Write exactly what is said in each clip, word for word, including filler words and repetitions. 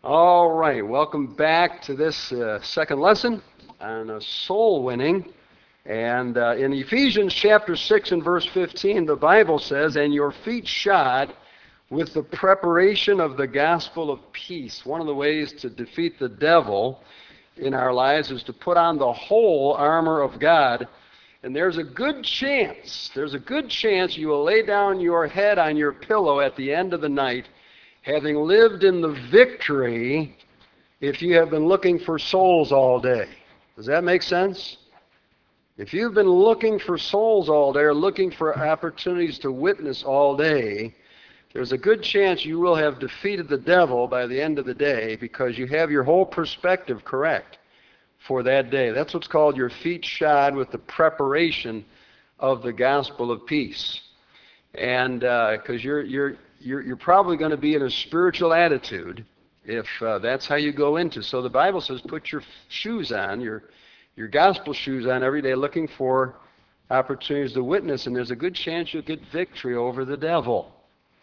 All right, welcome back to this uh, second lesson on uh, soul winning. And uh, in Ephesians chapter six and verse fifteen, the Bible says, "And your feet shod with the preparation of the gospel of peace." One of the ways to defeat the devil in our lives is to put on the whole armor of God. And there's a good chance, there's a good chance you will lay down your head on your pillow at the end of the night having lived in the victory if you have been looking for souls all day. Does that make sense? If you've been looking for souls all day or looking for opportunities to witness all day, there's a good chance you will have defeated the devil by the end of the day because you have your whole perspective correct for that day. That's what's called your feet shod with the preparation of the gospel of peace. And because uh, you're, you're, you're, you're probably going to be in a spiritual attitude if uh, that's how you go into. So the Bible says put your shoes on, your, your gospel shoes on every day, looking for opportunities to witness, and there's a good chance you'll get victory over the devil.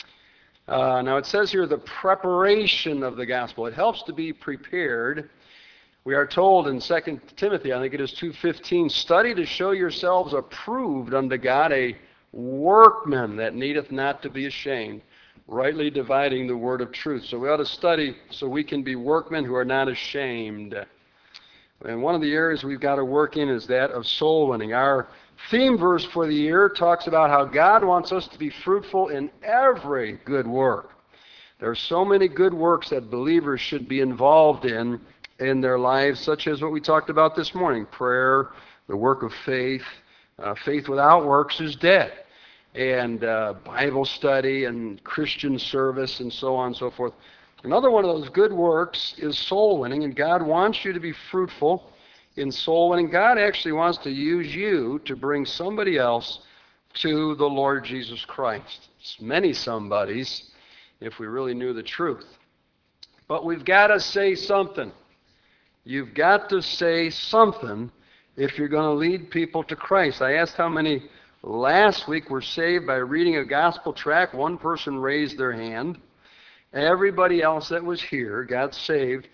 Uh, now it says here the preparation of the gospel. It helps to be prepared. We are told in Second Timothy, I think it is two fifteen, "Study to show yourselves approved unto God, a workman that needeth not to be ashamed, rightly dividing the word of truth." So we ought to study so we can be workmen who are not ashamed. And one of the areas we've got to work in is that of soul winning. Our theme verse for the year talks about how God wants us to be fruitful in every good work. There are so many good works that believers should be involved in in their lives, such as what we talked about this morning: prayer, the work of faith. Uh, faith without works is dead. And uh, Bible study and Christian service and so on and so forth. Another one of those good works is soul winning, and God wants you to be fruitful in soul winning. God actually wants to use you to bring somebody else to the Lord Jesus Christ. It's many somebodies if we really knew the truth. But we've got to say something. You've got to say something if you're going to lead people to Christ. I asked how many last week were saved by reading a gospel tract. One person raised their hand. Everybody else that was here got saved.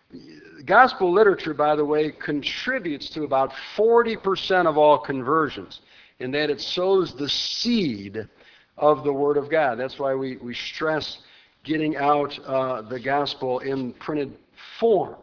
Gospel literature, by the way, contributes to about forty percent of all conversions, in that it sows the seed of the Word of God. That's why we, we stress getting out uh, the gospel in printed form.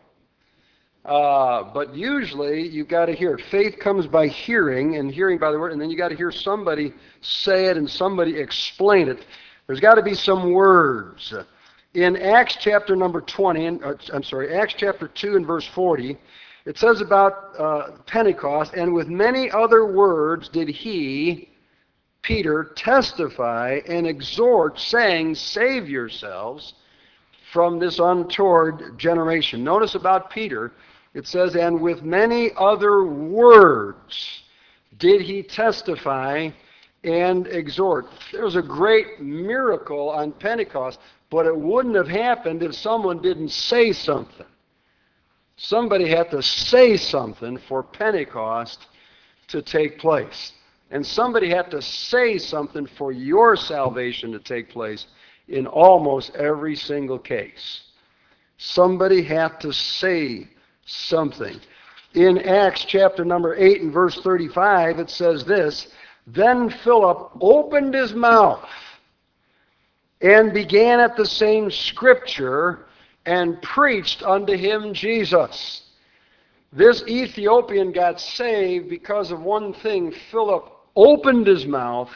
Uh, but usually you've got to hear it. Faith comes by hearing, and hearing by the word, and then you got to hear somebody say it and somebody explain it. There's got to be some words. In Acts chapter number twenty, and, uh, I'm sorry, Acts chapter two and verse forty, it says about uh, Pentecost, "And with many other words did he," Peter, "testify and exhort, saying, Save yourselves from this untoward generation." Notice about Peter, it says, "And with many other words did he testify and exhort." There was a great miracle on Pentecost, but it wouldn't have happened if someone didn't say something. Somebody had to say something for Pentecost to take place. And somebody had to say something for your salvation to take place in almost every single case. Somebody had to say something. In Acts chapter number eight and verse thirty-five, it says this, "Then Philip opened his mouth and began at the same scripture and preached unto him Jesus." This Ethiopian got saved because of one thing. Philip opened his mouth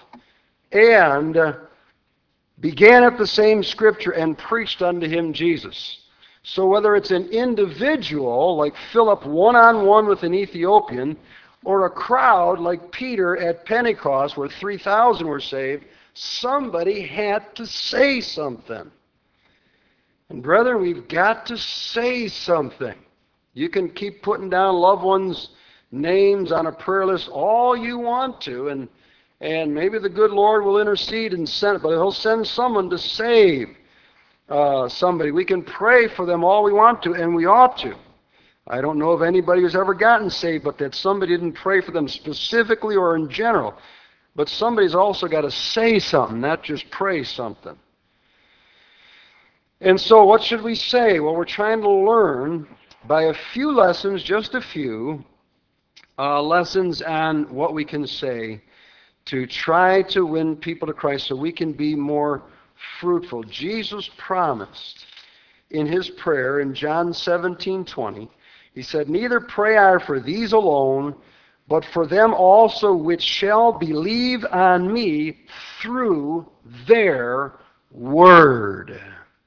and began at the same scripture and preached unto him Jesus. So whether it's an individual like Philip one-on-one with an Ethiopian, or a crowd like Peter at Pentecost where three thousand were saved, somebody had to say something. And brethren, we've got to say something. You can keep putting down loved ones' names on a prayer list all you want to, and and maybe the good Lord will intercede and send it, but he'll send someone to save uh, somebody. We can pray for them all we want to, and we ought to. I don't know of anybody who's ever gotten saved, but that somebody didn't pray for them specifically or in general. But somebody's also got to say something, not just pray something. And so what should we say? Well, we're trying to learn by a few lessons, just a few, uh, lessons on what we can say to try to win people to Christ so we can be more fruitful. Jesus promised in his prayer in John seventeen twenty, he said, "Neither pray I for these alone, but for them also which shall believe on me through their word."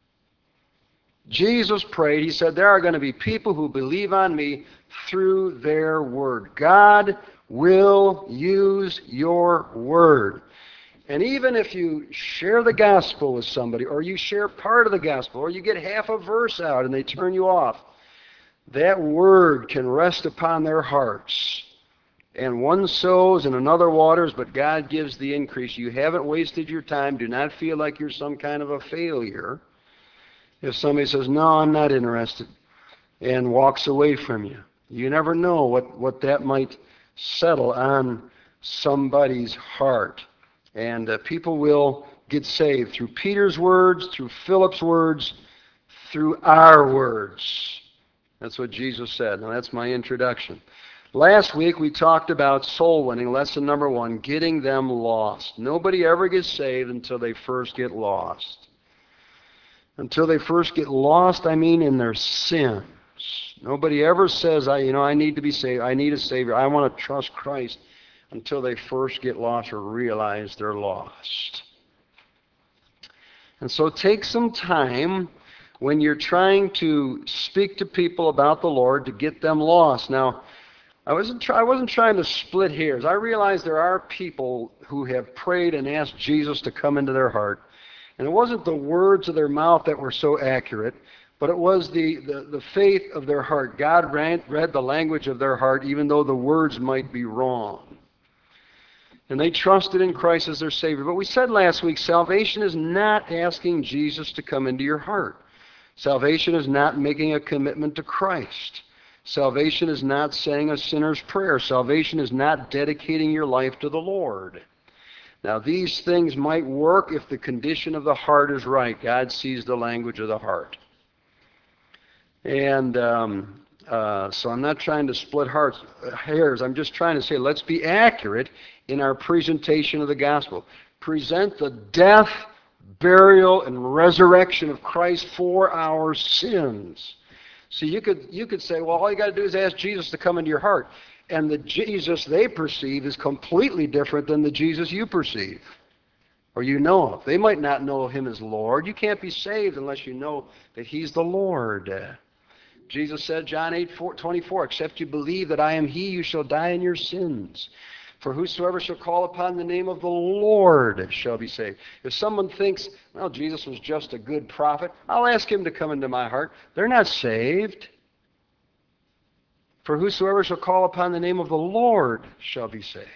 Jesus prayed, he said, there are going to be people who believe on me through their word. God will use your word. And even if you share the gospel with somebody, or you share part of the gospel, or you get half a verse out and they turn you off, that word can rest upon their hearts. And one sows and another waters, but God gives the increase. You haven't wasted your time. Do not feel like you're some kind of a failure. If somebody says, no, I'm not interested, and walks away from you, you never know what, what that might settle on somebody's heart. And uh, people will get saved through Peter's words, through Philip's words, through our words. That's what Jesus said. Now, that's my introduction. Last week, we talked about soul winning, lesson number one, getting them lost. Nobody ever gets saved until they first get lost. Until they first get lost, I mean in their sins. Nobody ever says, I, you know, I need to be saved. I need a Savior. I want to trust Christ until they first get lost or realize they're lost. And so take some time when you're trying to speak to people about the Lord to get them lost. Now, I wasn't, try, I wasn't trying to split hairs. I realize there are people who have prayed and asked Jesus to come into their heart. And it wasn't the words of their mouth that were so accurate, but it was the, the, the faith of their heart. God read, read the language of their heart, even though the words might be wrong. And they trusted in Christ as their Savior. But we said last week, salvation is not asking Jesus to come into your heart. Salvation is not making a commitment to Christ. Salvation is not saying a sinner's prayer. Salvation is not dedicating your life to the Lord. Now, these things might work if the condition of the heart is right. God sees the language of the heart. And um, uh, so I'm not trying to split hearts, uh, hairs. I'm just trying to say let's be accurate in our presentation of the gospel. Present the death, burial, and resurrection of Christ for our sins. So you could, you could say, well, all you got to do is ask Jesus to come into your heart. And the Jesus they perceive is completely different than the Jesus you perceive or you know of. They might not know him as Lord. You can't be saved unless you know that he's the Lord. Jesus said, John eight twenty-four, except you believe that I am he, you shall die in your sins. For whosoever shall call upon the name of the Lord shall be saved. If someone thinks, well, Jesus was just a good prophet, I'll ask him to come into my heart. They're not saved. For whosoever shall call upon the name of the Lord shall be saved.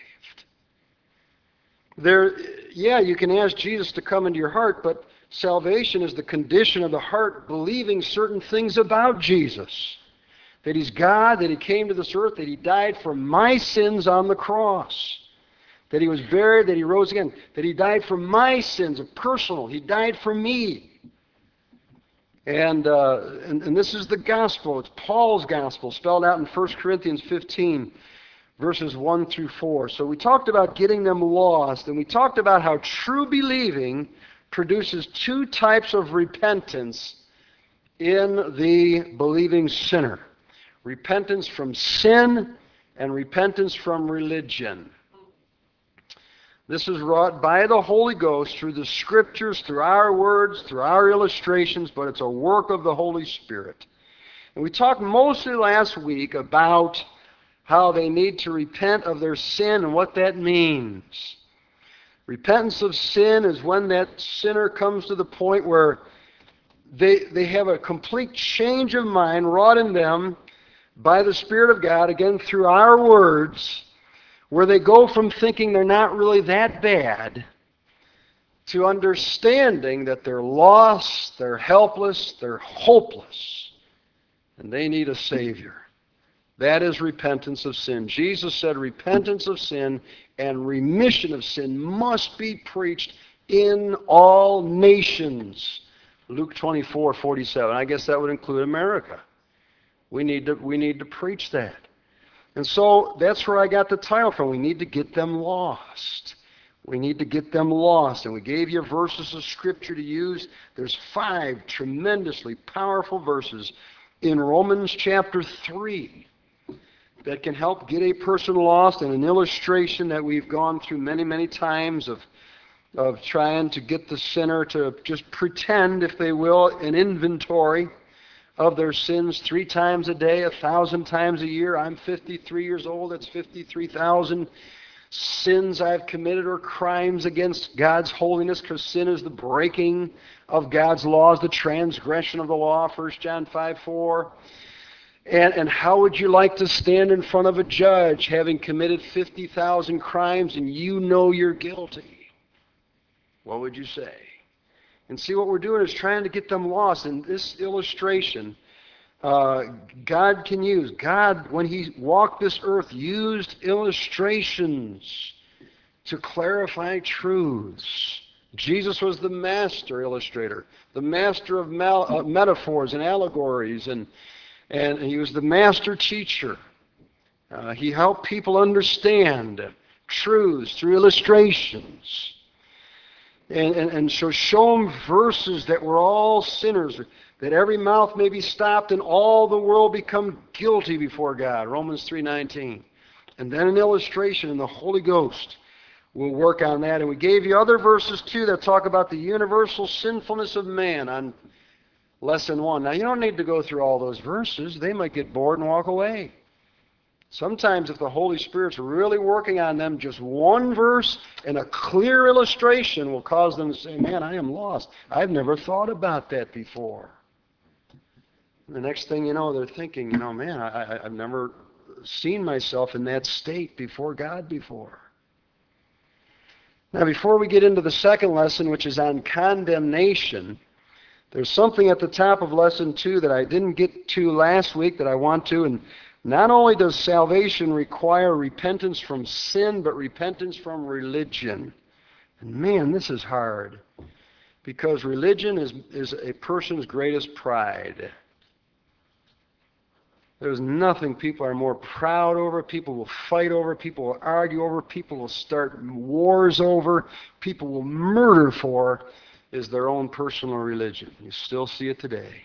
There, yeah, you can ask Jesus to come into your heart, but salvation is the condition of the heart believing certain things about Jesus. That he's God, that he came to this earth, that he died for my sins on the cross. That he was buried, that he rose again. That he died for my sins, personal. He died for me. And, uh, and and this is the gospel. It's Paul's gospel, spelled out in First Corinthians fifteen, verses one through four. So we talked about getting them lost, and we talked about how true believing produces two types of repentance in the believing sinner. Repentance from sin and repentance from religion. This is wrought by the Holy Ghost through the Scriptures, through our words, through our illustrations, but it's a work of the Holy Spirit. And we talked mostly last week about how they need to repent of their sin and what that means. Repentance of sin is when that sinner comes to the point where they, they have a complete change of mind wrought in them by the Spirit of God, again through our words, where they go from thinking they're not really that bad to understanding that they're lost, they're helpless, they're hopeless, and they need a Savior. That is repentance of sin. Jesus said repentance of sin and remission of sin must be preached in all nations, Luke twenty-four forty-seven. I guess that would include America. We need to, we need to preach that. And so that's where I got the title from. We need to get them lost. We need to get them lost. And we gave you verses of Scripture to use. There's five tremendously powerful verses in Romans chapter three that can help get a person lost, and an illustration that we've gone through many, many times of, of trying to get the sinner to just pretend, if they will, an inventory of their sins three times a day, a thousand times a year. I'm fifty-three years old. That's fifty-three thousand sins I've committed, or crimes against God's holiness, because sin is the breaking of God's laws, the transgression of the law, First John five four. And, and how would you like to stand in front of a judge having committed fifty thousand crimes and you know you're guilty? What would you say? And see, what we're doing is trying to get them lost. In this illustration, uh, God can use, God, when he walked this earth, used illustrations to clarify truths. Jesus was the master illustrator, the master of mal- uh, metaphors and allegories, and, and he was the master teacher. Uh, he helped people understand truths through illustrations. And, and, and so show them verses that we're all sinners, that every mouth may be stopped and all the world become guilty before God, Romans three nineteen. And then an illustration, and the Holy Ghost will work on that. And we gave you other verses too that talk about the universal sinfulness of man on lesson one. Now, you don't need to go through all those verses. They might get bored and walk away. Sometimes if the Holy Spirit's really working on them, just one verse and a clear illustration will cause them to say, man, I am lost. I've never thought about that before. And the next thing you know, they're thinking, you know, man, I, I, I've never seen myself in that state before God before. Now, before we get into the second lesson, which is on condemnation, there's something at the top of lesson two that I didn't get to last week that I want to, and not only does salvation require repentance from sin, but repentance from religion. And man, this is hard, because religion is, is a person's greatest pride. There's nothing people are more proud over, people will fight over, people will argue over, people will start wars over, people will murder for, is their own personal religion. You still see it today.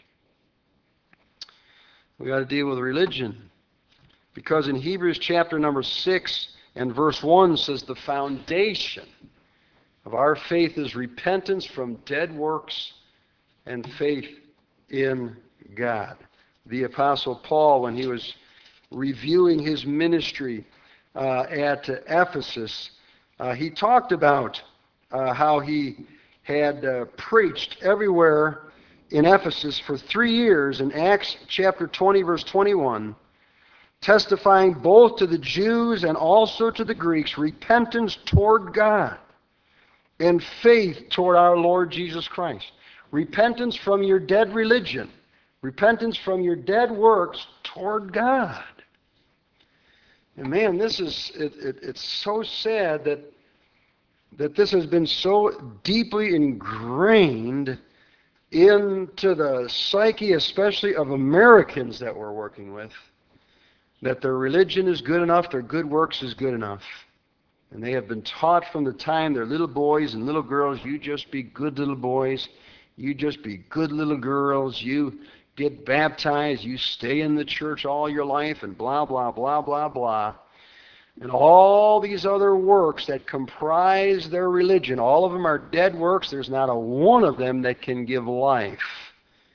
We got to deal with religion. Because in Hebrews chapter number six and verse one says the foundation of our faith is repentance from dead works and faith in God. The Apostle Paul, when he was reviewing his ministry uh, at Ephesus, uh, he talked about uh, how he had uh, preached everywhere in Ephesus for three years in Acts chapter twenty, verse twenty-one, testifying both to the Jews and also to the Greeks repentance toward God and faith toward our Lord Jesus Christ. Repentance from your dead religion. Repentance from your dead works toward God. And man, this is, it, it, it's so sad that, that this has been so deeply ingrained into the psyche, especially of Americans that we're working with, that their religion is good enough, their good works is good enough. And they have been taught from the time they're little boys and little girls, you just be good little boys, you just be good little girls, you get baptized, you stay in the church all your life, and blah, blah, blah, blah, blah. And all these other works that comprise their religion, all of them are dead works. There's not a one of them that can give life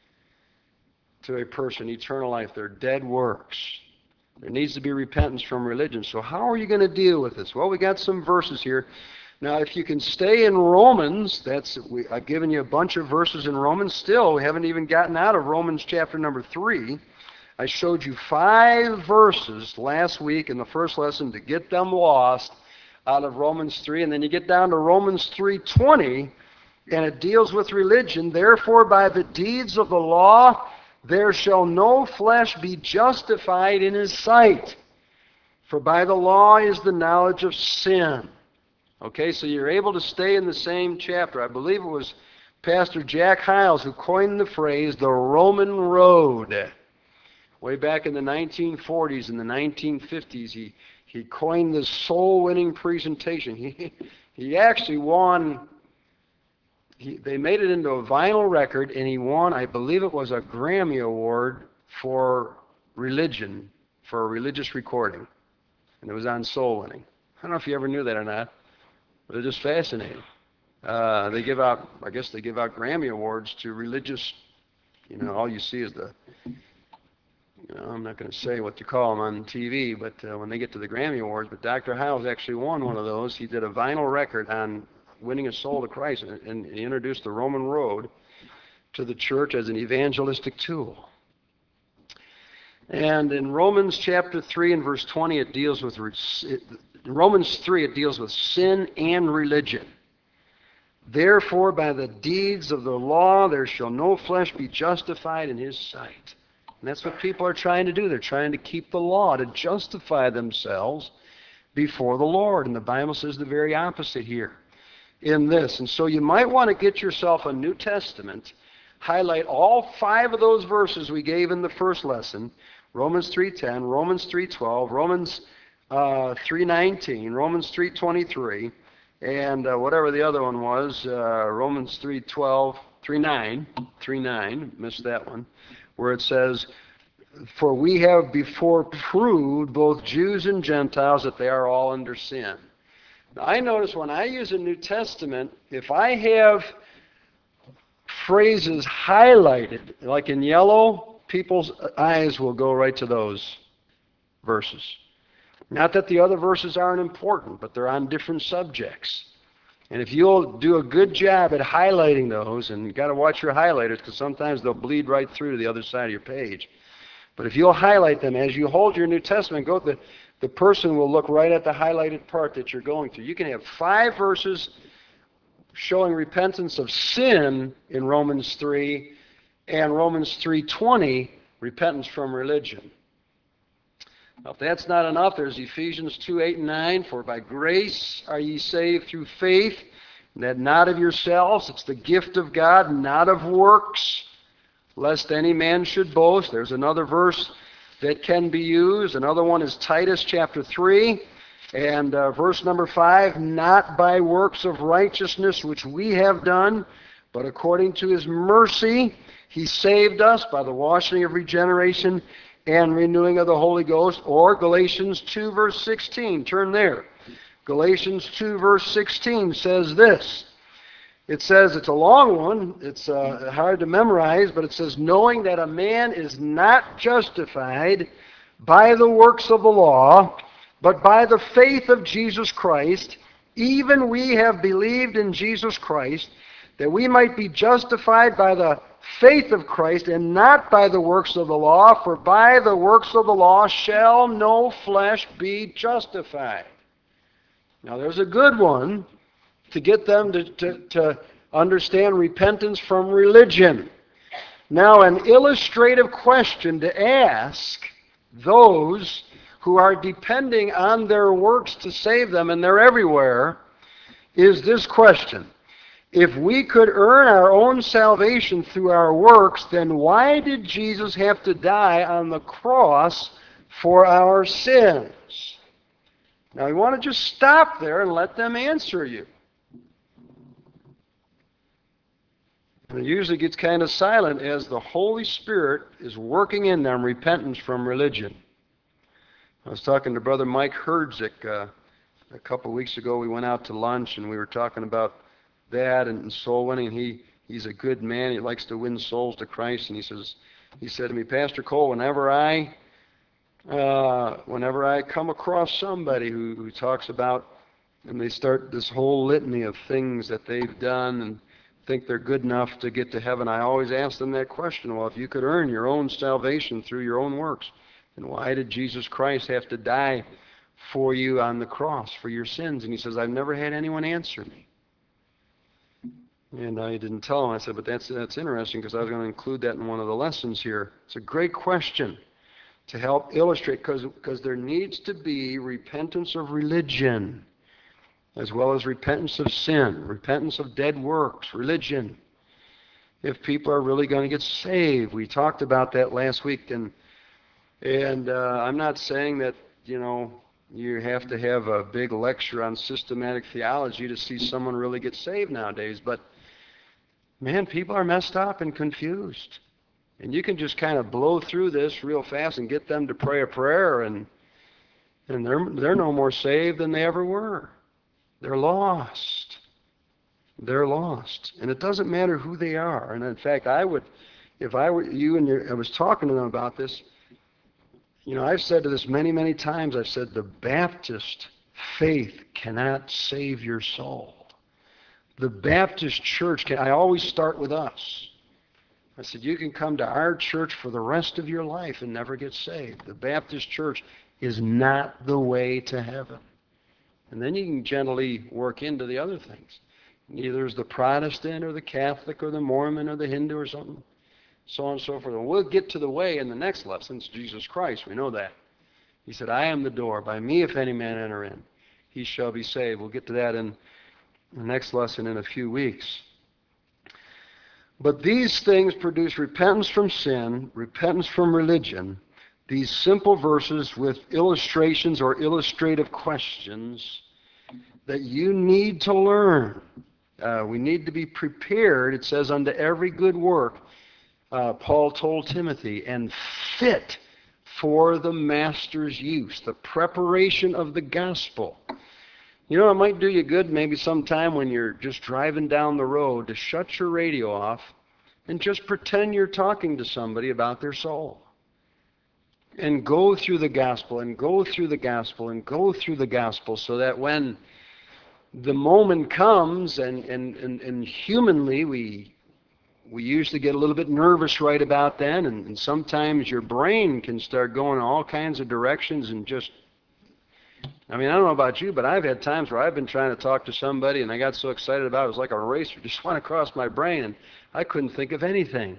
to a person, eternal life. They're dead works. There needs to be repentance from religion. So how are you going to deal with this? Well, we got some verses here. Now, if you can stay in Romans, that's we, I've given you a bunch of verses in Romans. Still, we haven't even gotten out of Romans chapter number three. I showed you five verses last week in the first lesson to get them lost out of Romans three. And then you get down to Romans three twenty, and it deals with religion. Therefore, by the deeds of the law, there shall no flesh be justified in his sight. For by the law is the knowledge of sin. Okay, so you're able to stay in the same chapter. I believe it was Pastor Jack Hyles, who coined the phrase the Roman road. Way back in the nineteen forties and the nineteen fifties, he, he coined this soul-winning presentation. He, he actually won, he, they made it into a vinyl record, and he won, I believe it was a Grammy Award for religion, for a religious recording. And it was on soul winning. I don't know if you ever knew that or not, but it's just fascinating. Uh, they give out, I guess they give out Grammy Awards to religious, you know, all you see is the, you know, I'm not going to say what you call them on T V, but uh, when they get to the Grammy Awards, but Doctor Hyles actually won one of those. He did a vinyl record on winning a soul to Christ, and, and he introduced the Roman road to the church as an evangelistic tool. And in Romans chapter three and verse twenty, it deals with, it, in Romans three, it deals with sin and religion. Therefore, by the deeds of the law, there shall no flesh be justified in his sight. And that's what people are trying to do. They're trying to keep the law, to justify themselves before the Lord. And the Bible says the very opposite here in this. And so you might want to get yourself a New Testament, highlight all five of those verses we gave in the first lesson, Romans three ten, Romans three twelve, Romans uh, three nineteen, Romans three twenty-three, and uh, whatever the other one was, uh, Romans three twelve, three nine, three nine, missed that one, where it says, for we have before proved both Jews and Gentiles that they are all under sin. Now, I notice when I use a New Testament, if I have phrases highlighted, like in yellow, people's eyes will go right to those verses. Not that the other verses aren't important, but they're on different subjects. And if you'll do a good job at highlighting those, and you've got to watch your highlighters because sometimes they'll bleed right through to the other side of your page. But if you'll highlight them, as you hold your New Testament, go the, the person will look right at the highlighted part that you're going through. You can have five verses showing repentance of sin in Romans three, and Romans three twenty, repentance from religion. Now, if that's not enough, there's Ephesians two eight and nine, for by grace are ye saved through faith, and that not of yourselves, it's the gift of God, not of works, lest any man should boast. There's another verse that can be used. Another one is Titus chapter three, and uh, verse number five, not by works of righteousness which we have done, but according to his mercy he saved us by the washing of regeneration and renewing of the Holy Ghost. Or Galatians two verse sixteen, turn there. Galatians two verse sixteen says this. It says, it's a long one, it's uh, hard to memorize, but it says, knowing that a man is not justified by the works of the law, but by the faith of Jesus Christ, even we have believed in Jesus Christ, that we might be justified by the faith of Christ and not by the works of the law, for by the works of the law shall no flesh be justified. Now there's a good one to get them to, to, to understand repentance from religion. Now an illustrative question to ask those who are depending on their works to save them, and they're everywhere, is this question. If we could earn our own salvation through our works, then why did Jesus have to die on the cross for our sins? Now, you want to just stop there and let them answer you. And it usually gets kind of silent as the Holy Spirit is working in them repentance from religion. I was talking to Brother Mike Herdzik uh, a couple of weeks ago. We went out to lunch and we were talking about that and soul winning. And he, he's a good man. He likes to win souls to Christ. And he says, he said to me, Pastor Cole, whenever I uh, whenever I come across somebody who, who talks about, and they start this whole litany of things that they've done and think they're good enough to get to heaven, I always ask them that question. Well, if you could earn your own salvation through your own works, then why did Jesus Christ have to die for you on the cross for your sins? And he says, I've never had anyone answer me. And I didn't tell him. I said, but that's that's interesting because I was going to include that in one of the lessons here. It's a great question to help illustrate, because because there needs to be repentance of religion as well as repentance of sin, repentance of dead works, religion. if people are really going to get saved. We talked about that last week, and and uh, I'm not saying that, you know, you have to have a big lecture on systematic theology to see someone really get saved nowadays, but man, people are messed up and confused. And you can just kind of blow through this real fast and get them to pray a prayer, and and they're they're no more saved than they ever were. They're lost. They're lost. And it doesn't matter who they are. And in fact, I would, if I were you and your, I was talking to them about this, you know, I've said to this many, many times, I've said the Baptist faith cannot save your soul. The Baptist church can, I always start with us. I said, you can come to our church for the rest of your life and never get saved. The Baptist church is not the way to heaven. And then you can gently work into the other things. Either is the Protestant or the Catholic or the Mormon or the Hindu or something, so on and so forth. And we'll get to the way in the next lesson. It's Jesus Christ. We know that. He said, I am the door. By me, if any man enter in, he shall be saved. We'll get to that in the next lesson in a few weeks. But these things produce repentance from sin, repentance from religion. These simple verses with illustrations or illustrative questions that you need to learn. Uh, we need to be prepared. It says, unto every good work, uh, Paul told Timothy, and fit for the master's use, the preparation of the gospel. You know, it might do you good maybe sometime when you're just driving down the road to shut your radio off and just pretend you're talking to somebody about their soul. And go through the gospel, and go through the gospel, and go through the gospel, so that when the moment comes, and, and, and, and humanly we we usually get a little bit nervous right about then, and, and sometimes your brain can start going in all kinds of directions and just, I mean, I don't know about you, but I've had times where I've been trying to talk to somebody and I got so excited about it, it was like a racer just went across my brain and I couldn't think of anything.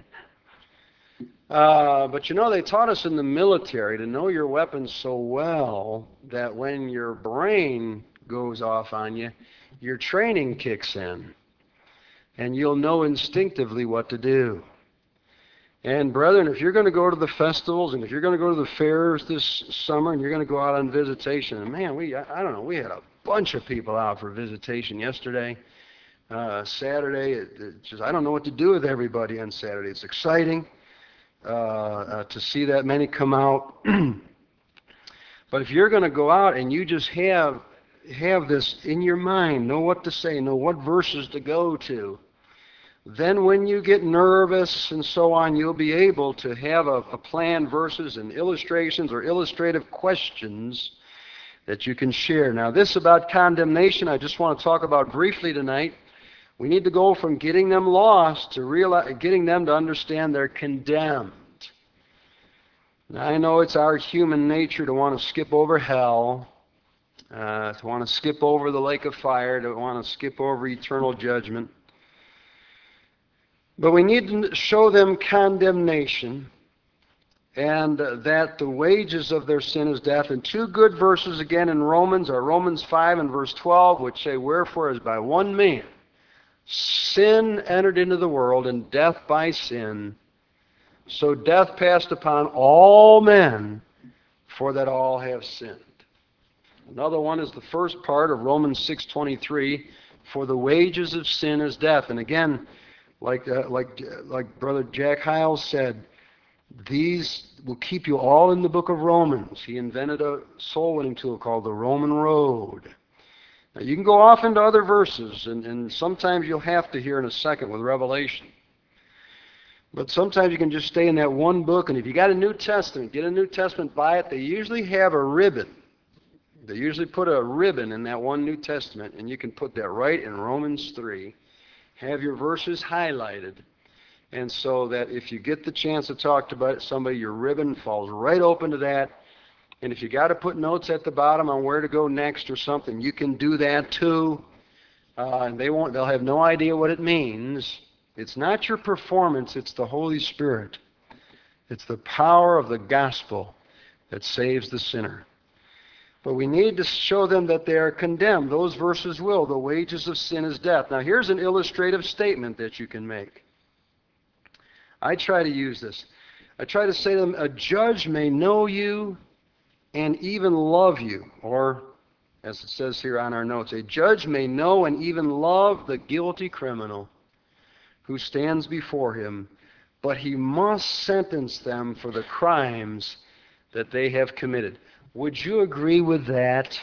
Uh, but you know, they taught us in the military to know your weapons so well that when your brain goes off on you, your training kicks in, and you'll know instinctively what to do. And brethren, if you're going to go to the festivals, and if you're going to go to the fairs this summer, and you're going to go out on visitation, and man, we, I, I don't know, we had a bunch of people out for visitation yesterday, uh, Saturday. It, it just, I don't know what to do with everybody on Saturday. It's exciting uh, uh, to see that many come out. But if you're going to go out and you just have have this in your mind, know what to say, know what verses to go to, then when you get nervous and so on, you'll be able to have a, a plan, verses and illustrations or illustrative questions that you can share. Now, this about condemnation, I just want to talk about briefly tonight. We need to go from getting them lost to realize, getting them to understand they're condemned. Now, I know it's our human nature to want to skip over hell, uh, to want to skip over the lake of fire, to want to skip over eternal judgment. But we need to show them condemnation, and uh, that the wages of their sin is death. And two good verses again in Romans are Romans five and verse twelve, which say, wherefore as by one man sin entered into the world, and death by sin, so death passed upon all men, for that all have sinned. Another one is the first part of Romans six twenty-three, for the wages of sin is death. And again, like uh, like like Brother Jack Hiles said, these will keep you all in the book of Romans. He invented a soul-winning tool called the Roman Road. Now, you can go off into other verses, and, and sometimes you'll have to here in a second with Revelation. But sometimes you can just stay in that one book, and if you got a New Testament, get a New Testament, buy it. They usually have a ribbon. They usually put a ribbon in that one New Testament, and you can put that right in Romans three. Have your verses highlighted, and so that if you get the chance to talk to somebody, your ribbon falls right open to that. And if you got to put notes at the bottom on where to go next or something, you can do that too. Uh, and they won't. They'll have no idea what it means. It's not your performance. It's the Holy Spirit. It's the power of the gospel that saves the sinner. But we need to show them that they are condemned. Those verses will. The wages of sin is death. Now here's an illustrative statement that you can make. I try to use this. I try to say to them, a judge may know you and even love you. Or, as it says here on our notes, a judge may know and even love the guilty criminal who stands before him, but he must sentence them for the crimes that they have committed. Would you agree with that?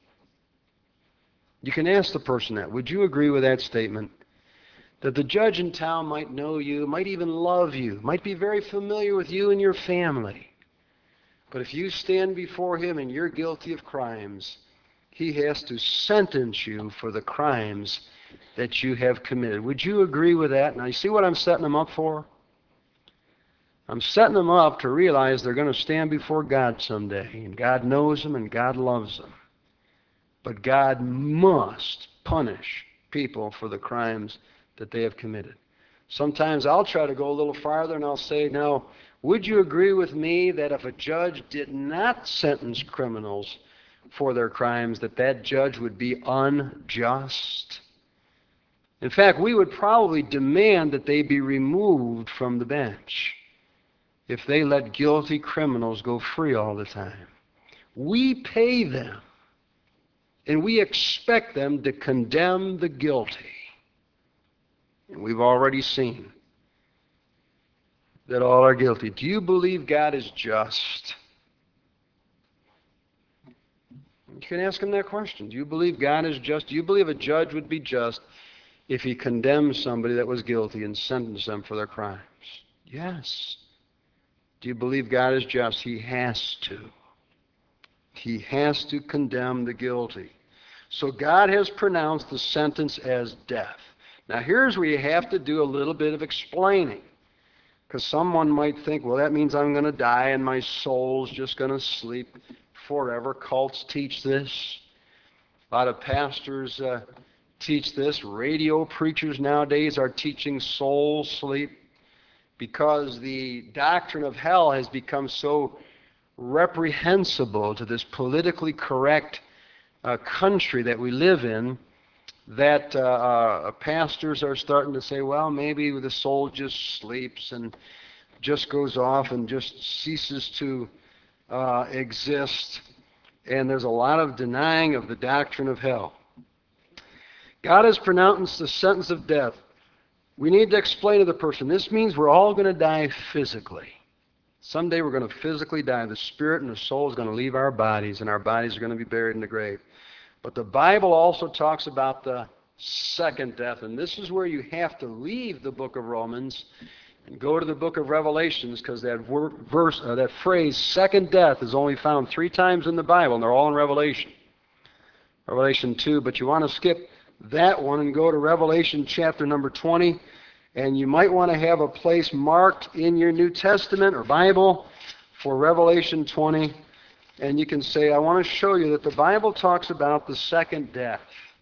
You can ask the person that. Would you agree with that statement? That the judge in town might know you, might even love you, might be very familiar with you and your family. But if you stand before him and you're guilty of crimes, he has to sentence you for the crimes that you have committed. Would you agree with that? Now, you see what I'm setting them up for? I'm setting them up to realize they're going to stand before God someday, and God knows them and God loves them. But God must punish people for the crimes that they have committed. Sometimes I'll try to go a little farther and I'll say, now, would you agree with me that if a judge did not sentence criminals for their crimes, that that judge would be unjust? In fact, we would probably demand that they be removed from the bench if they let guilty criminals go free all the time. We pay them, and we expect them to condemn the guilty. And we've already seen that all are guilty. Do you believe God is just? You can ask him that question. Do you believe God is just? Do you believe a judge would be just if he condemned somebody that was guilty and sentenced them for their crimes? Yes. Do you believe God is just? He has to. He has to condemn the guilty. So God has pronounced the sentence as death. Now here's where you have to do a little bit of explaining. Because someone might think, well, that means I'm going to die and my soul's just going to sleep forever. Cults teach this. A lot of pastors uh, teach this. Radio preachers nowadays are teaching soul sleep because the doctrine of hell has become so reprehensible to this politically correct uh, country that we live in that uh, uh, pastors are starting to say, well, maybe the soul just sleeps and just goes off and just ceases to uh, exist. And there's a lot of denying of the doctrine of hell. God has pronounced the sentence of death. We need to explain to the person, this means we're all going to die physically. Someday we're going to physically die. The spirit and the soul is going to leave our bodies, and our bodies are going to be buried in the grave. But the Bible also talks about the second death, and this is where you have to leave the book of Romans and go to the book of Revelations, because that verse, uh, that phrase, second death, is only found three times in the Bible, and they're all in Revelation. Revelation two, but you want to skip that one and go to Revelation chapter number twenty, and you might want to have a place marked in your New Testament or Bible for Revelation twenty. And you can say, I want to show you that the Bible talks about the second death.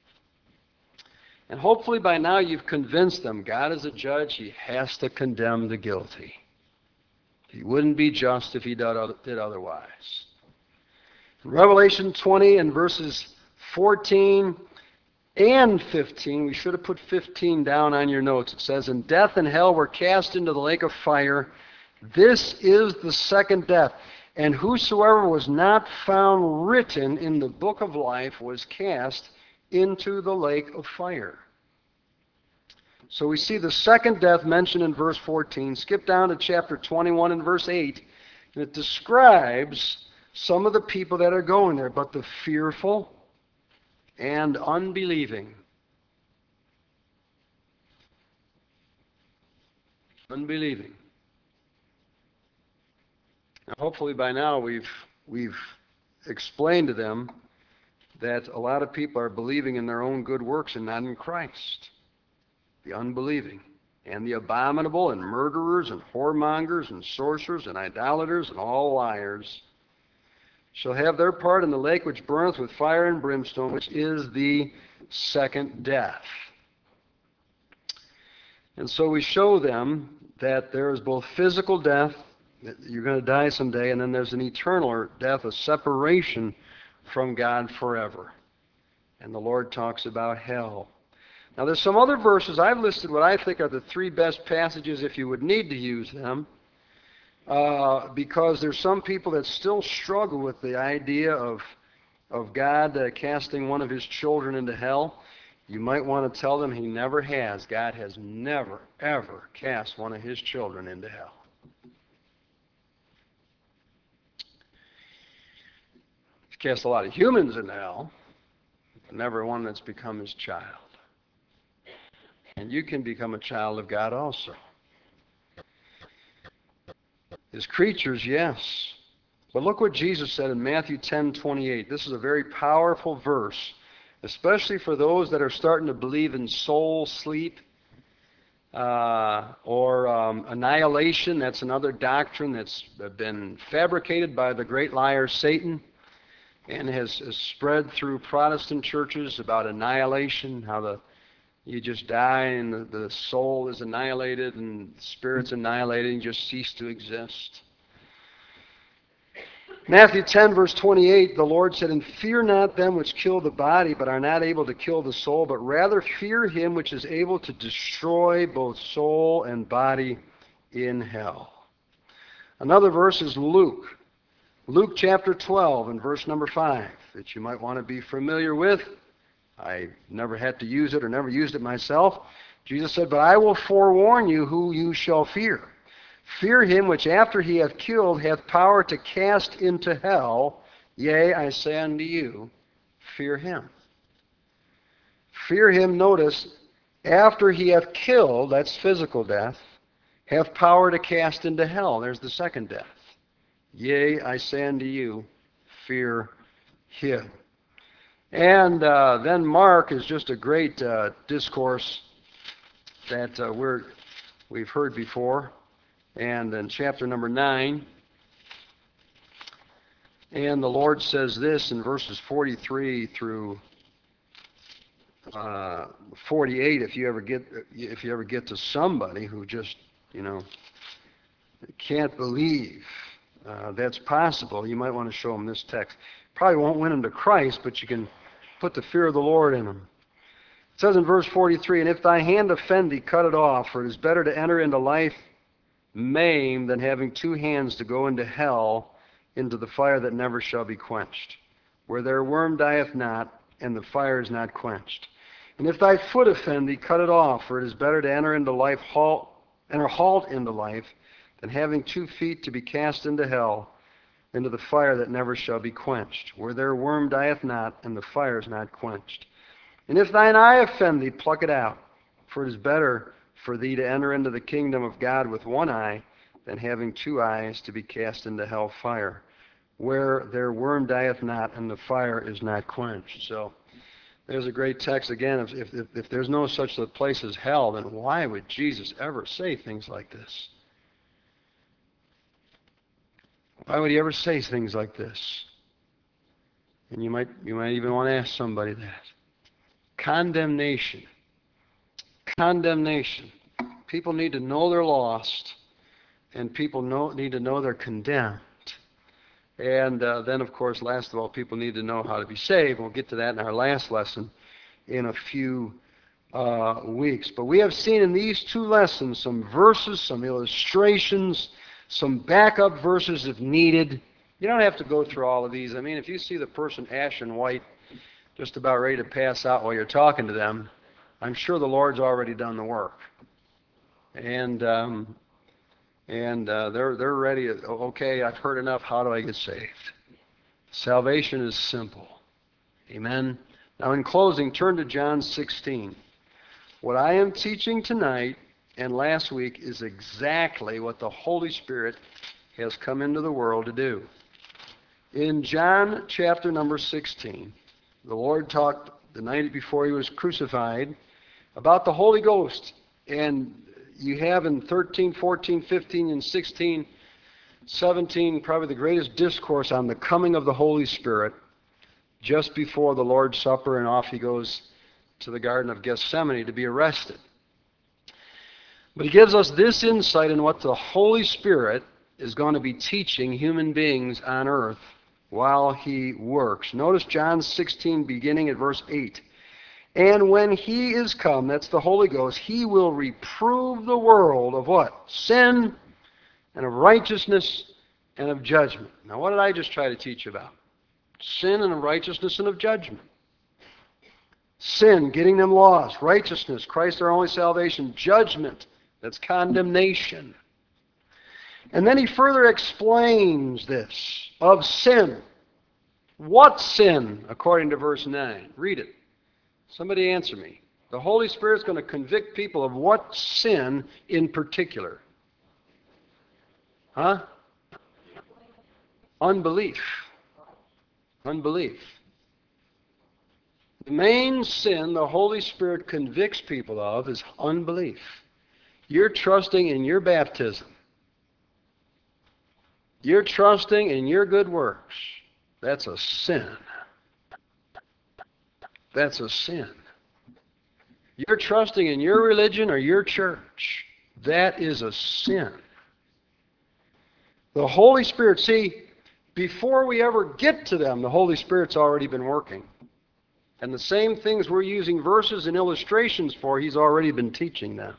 And hopefully by now you've convinced them God is a judge. He has to condemn the guilty. He wouldn't be just if he did otherwise. In Revelation twenty and verses fourteen and fifteen, we should have put fifteen down on your notes. It says, and death and hell were cast into the lake of fire. This is the second death. And whosoever was not found written in the book of life was cast into the lake of fire. So we see the second death mentioned in verse fourteen. Skip down to chapter twenty-one and verse eight. And it describes some of the people that are going there. But the fearful and unbelieving. Unbelieving. Now, hopefully by now we've we've explained to them that a lot of people are believing in their own good works and not in Christ. The unbelieving and the abominable and murderers and whoremongers and sorcerers and idolaters and all liars shall have their part in the lake which burneth with fire and brimstone, which is the second death. And so we show them that there is both physical death, that you're going to die someday, and then there's an eternal death, a separation from God forever. And the Lord talks about hell. Now there's some other verses. I've listed what I think are the three best passages if you would need to use them. Uh, because there's some people that still struggle with the idea of, of God uh, casting one of his children into hell. You might want to tell them he never has. God has never, ever cast one of his children into hell. He's cast a lot of humans into hell, but never one that's become his child. And you can become a child of God also. His creatures, yes. But look what Jesus said in Matthew ten twenty-eight. This is a very powerful verse, especially for those that are starting to believe in soul sleep uh, or um, annihilation. That's another doctrine that's been fabricated by the great liar Satan and has, has spread through Protestant churches about annihilation, how the you just die and the, the soul is annihilated and the spirit's annihilated and you just cease to exist. Matthew ten, verse twenty-eight, the Lord said, "And fear not them which kill the body, but are not able to kill the soul, but rather fear him which is able to destroy both soul and body in hell." Another verse is Luke. Luke chapter twelve and verse number five, that you might want to be familiar with. I never had to use it or never used it myself. Jesus said, "But I will forewarn you who you shall fear. Fear him which after he hath killed hath power to cast into hell. Yea, I say unto you, fear him." Fear him, notice, after he hath killed, that's physical death, hath power to cast into hell. There's the second death. Yea, I say unto you, fear him. And uh, then Mark is just a great uh, discourse that uh, we're, we've heard before. And in chapter number nine, and the Lord says this in verses forty-three through uh, forty-eight. If you ever get, if you ever get to somebody who just, you know, can't believe uh, that's possible, you might want to show them this text. Probably won't win them to Christ, but you can put the fear of the Lord in them. It says in verse forty-three, "And if thy hand offend thee, cut it off, for it is better to enter into life maimed than having two hands to go into hell, into the fire that never shall be quenched, where their worm dieth not, and the fire is not quenched. And if thy foot offend thee, cut it off, for it is better to enter into life halt, enter halt into life, than having two feet to be cast into hell, into the fire that never shall be quenched, where their worm dieth not, and the fire is not quenched. And if thine eye offend thee, pluck it out, for it is better for thee to enter into the kingdom of God with one eye, than having two eyes to be cast into hell fire, where their worm dieth not, and the fire is not quenched." So there's a great text again. If, if, if there's no such a place as hell, then why would Jesus ever say things like this? Why would he ever say things like this? And you might you might even want to ask somebody that. Condemnation. Condemnation. People need to know they're lost, and people know, need to know they're condemned. And uh, then, of course, last of all, people need to know how to be saved. We'll get to that in our last lesson in a few uh, weeks. But we have seen in these two lessons some verses, some illustrations, some backup verses if needed. You don't have to go through all of these. I mean, if you see the person ashen white, just about ready to pass out while you're talking to them, I'm sure the Lord's already done the work. And um, and uh, they're they're ready. To, okay, I've heard enough. How do I get saved? Salvation is simple. Amen. Now, in closing, turn to John sixteen. What I am teaching tonight and last week is exactly what the Holy Spirit has come into the world to do. In John chapter number sixteen, the Lord talked the night before he was crucified about the Holy Ghost. And you have in thirteen, fourteen, fifteen, and sixteen, seventeen, probably the greatest discourse on the coming of the Holy Spirit just before the Lord's Supper, and off he goes to the Garden of Gethsemane to be arrested. But he gives us this insight in what the Holy Spirit is going to be teaching human beings on earth while he works. Notice John sixteen, beginning at verse eight. And when he is come, that's the Holy Ghost, he will reprove the world of what? Sin, and of righteousness, and of judgment. Now, what did I just try to teach you about? Sin and of righteousness and of judgment. Sin, getting them lost. Righteousness, Christ our only salvation. Judgment, that's condemnation. And then he further explains this of sin. What sin, according to verse nine? Read it. Somebody answer me. The Holy Spirit's going to convict people of what sin in particular? Huh? Unbelief. Unbelief. The main sin the Holy Spirit convicts people of is unbelief. You're trusting in your baptism. You're trusting in your good works. That's a sin. That's a sin. You're trusting in your religion or your church. That is a sin. The Holy Spirit, see, before we ever get to them, the Holy Spirit's already been working. And the same things we're using verses and illustrations for, he's already been teaching them.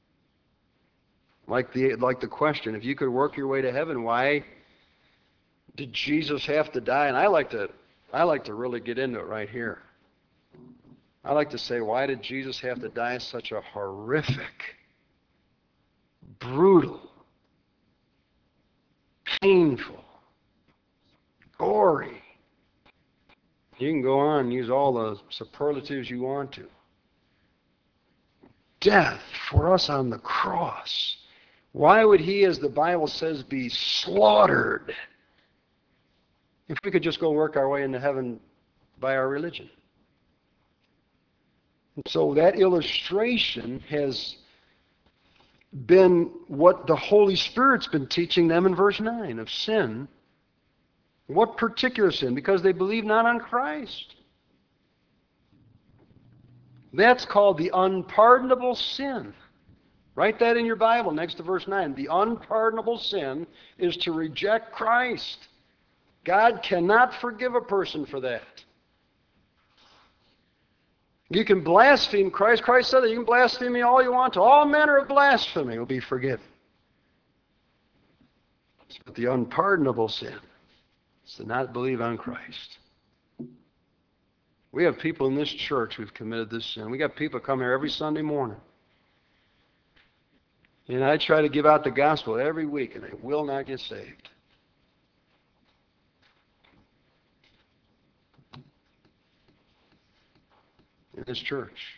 Like the, like the question, if you could work your way to heaven, why did Jesus have to die? And I like to, I like to really get into it right here. I like to say, why did Jesus have to die such a horrific, brutal, painful, gory? You can go on and use all the superlatives you want to. Death for us on the cross. Why would he, as the Bible says, be slaughtered if we could just go work our way into heaven by our religion? And so that illustration has been what the Holy Spirit's been teaching them in verse nine of sin. What particular sin? Because they believe not on Christ. That's called the unpardonable sin. Write that in your Bible next to verse nine. The unpardonable sin is to reject Christ. God cannot forgive a person for that. You can blaspheme Christ. Christ said that you can blaspheme me all you want to. All manner of blasphemy will be forgiven. But the unpardonable sin is to not believe on Christ. We have people in this church who've committed this sin. We got people come here every Sunday morning. And I try to give out the gospel every week, and they will not get saved. In this church.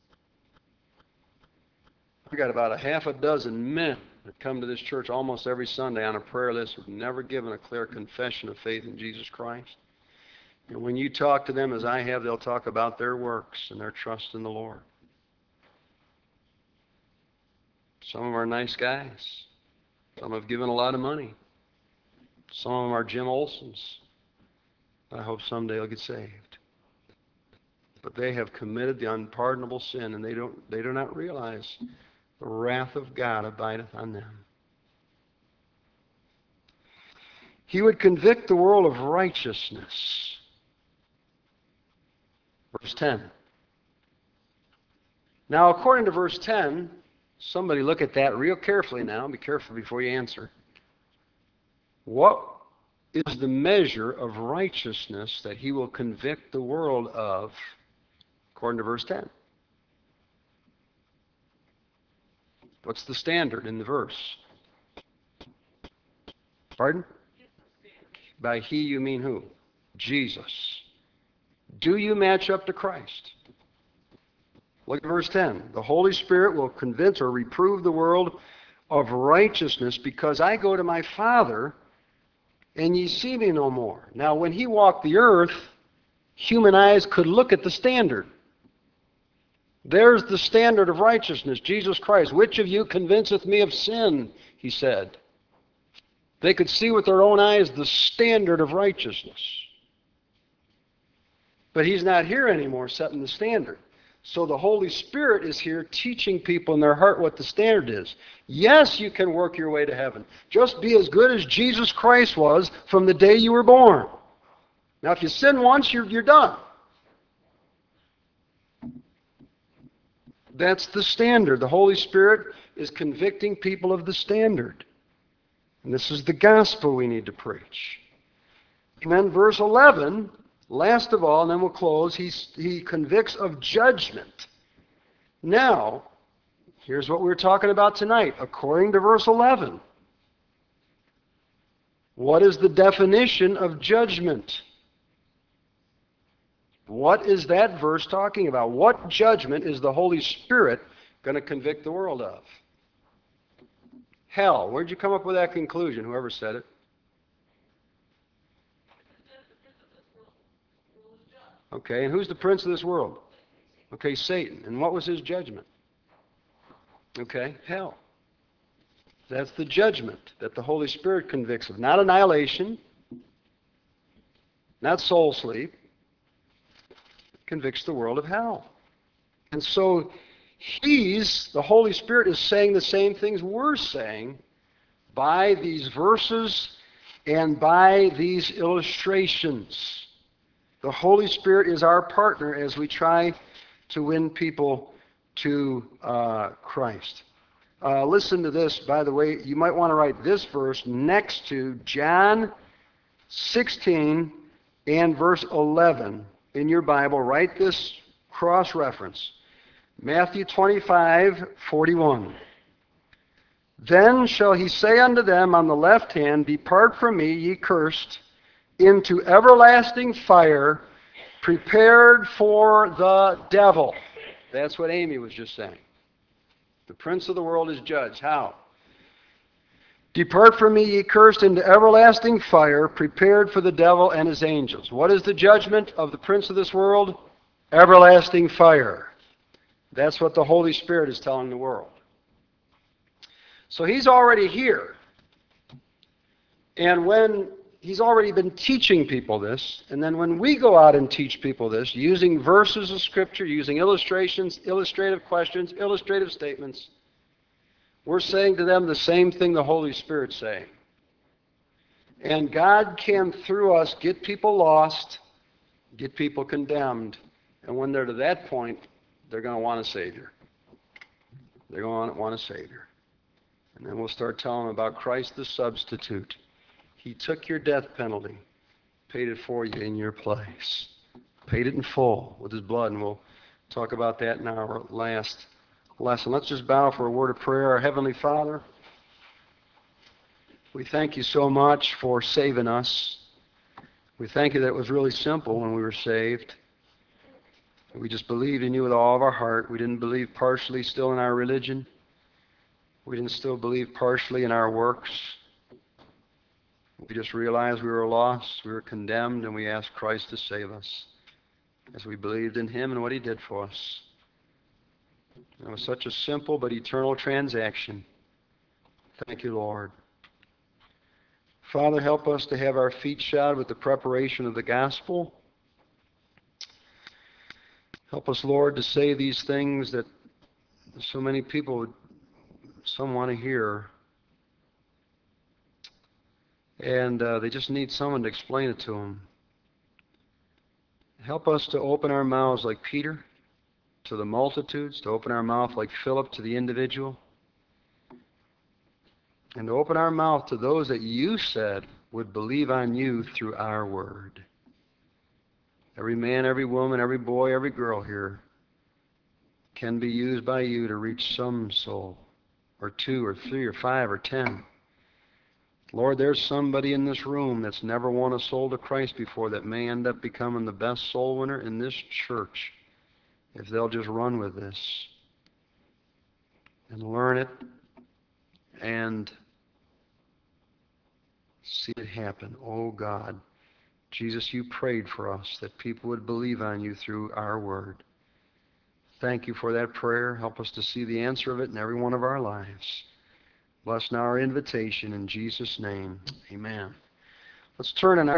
I've got about a half a dozen men that come to this church almost every Sunday on a prayer list who've never given a clear confession of faith in Jesus Christ. And when you talk to them, as I have, they'll talk about their works and their trust in the Lord. Some of them are nice guys. Some have given a lot of money. Some of them are Jim Olsons. I hope someday they'll get saved. But they have committed the unpardonable sin, and they don't they do not realize the wrath of God abideth on them. He would convict the world of righteousness. Verse ten. Now, according to verse ten, somebody look at that real carefully now. Be careful before you answer. What is the measure of righteousness that he will convict the world of, according to verse ten? What's the standard in the verse? Pardon? By he you mean who? Jesus. Do you match up to Christ? Look at verse ten. The Holy Spirit will convince or reprove the world of righteousness because I go to my Father and ye see me no more. Now when he walked the earth, human eyes could look at the standard. There's the standard of righteousness, Jesus Christ. Which of you convinceth me of sin? He said. They could see with their own eyes the standard of righteousness. But he's not here anymore setting the standard. So the Holy Spirit is here teaching people in their heart what the standard is. Yes, you can work your way to heaven. Just be as good as Jesus Christ was from the day you were born. Now, if you sin once, you're, you're done. That's the standard. The Holy Spirit is convicting people of the standard. And this is the gospel we need to preach. And then verse eleven, last of all, and then we'll close, he's, he convicts of judgment. Now, here's what we were talking about tonight. According to verse eleven, what is the definition of judgment? What is that verse talking about? What judgment is the Holy Spirit going to convict the world of? Hell. Where'd you come up with that conclusion, whoever said it? Okay, and who's the prince of this world? Okay, Satan. And what was his judgment? Okay, hell. That's the judgment that the Holy Spirit convicts of. Not annihilation, not soul sleep. Convicts the world of hell. And so he's, the Holy Spirit is saying the same things we're saying by these verses and by these illustrations. The Holy Spirit is our partner as we try to win people to uh, Christ. Uh, listen to this, by the way. You might want to write this verse next to John sixteen and verse eleven. In your Bible, write this cross-reference. Matthew twenty-five, forty-one. Then shall he say unto them on the left hand, Depart from me, ye cursed, into everlasting fire, prepared for the devil. That's what Amy was just saying. The prince of the world is judged. How? Depart from me, ye cursed, into everlasting fire, prepared for the devil and his angels. What is the judgment of the prince of this world? Everlasting fire. That's what the Holy Spirit is telling the world. So he's already here. And when he's already been teaching people this, and then when we go out and teach people this, using verses of Scripture, using illustrations, illustrative questions, illustrative statements, we're saying to them the same thing the Holy Spirit's saying. And God can, through us, get people lost, get people condemned. And when they're to that point, they're going to want a Savior. They're going to want a Savior. And then we'll start telling them about Christ the substitute. He took your death penalty, paid it for you in your place. Paid it in full with his blood, and we'll talk about that in our last lesson. Let's just bow for a word of prayer. Our Heavenly Father, we thank you so much for saving us. We thank you that it was really simple when we were saved. We just believed in you with all of our heart. We didn't believe partially still in our religion. We didn't still believe partially in our works. We just realized we were lost, we were condemned, and we asked Christ to save us as we believed in him and what he did for us. It was such a simple but eternal transaction. Thank you, Lord. Father, help us to have our feet shod with the preparation of the gospel. Help us, Lord, to say these things that so many people would, some want to hear. And uh, they just need someone to explain it to them. Help us to open our mouths like Peter to the multitudes, to open our mouth like Philip to the individual, and to open our mouth to those that you said would believe on you through our word. Every man, every woman, every boy, every girl here can be used by you to reach some soul, or two, or three, or five, or ten. Lord, there's somebody in this room that's never won a soul to Christ before that may end up becoming the best soul winner in this church if they'll just run with this and learn it and see it happen. Oh God, Jesus, you prayed for us that people would believe on you through our word. Thank you for that prayer. Help us to see the answer of it in every one of our lives. Bless now our invitation in Jesus' name. Amen. Let's turn in our